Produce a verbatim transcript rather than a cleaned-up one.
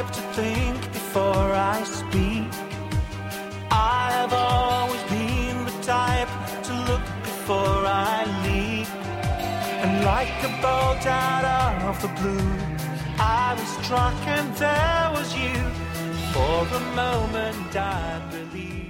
like to think before I speak. I have always been the type to look before I leap. And like a bolt out of the blue, I was struck and there was you. For a moment I believed.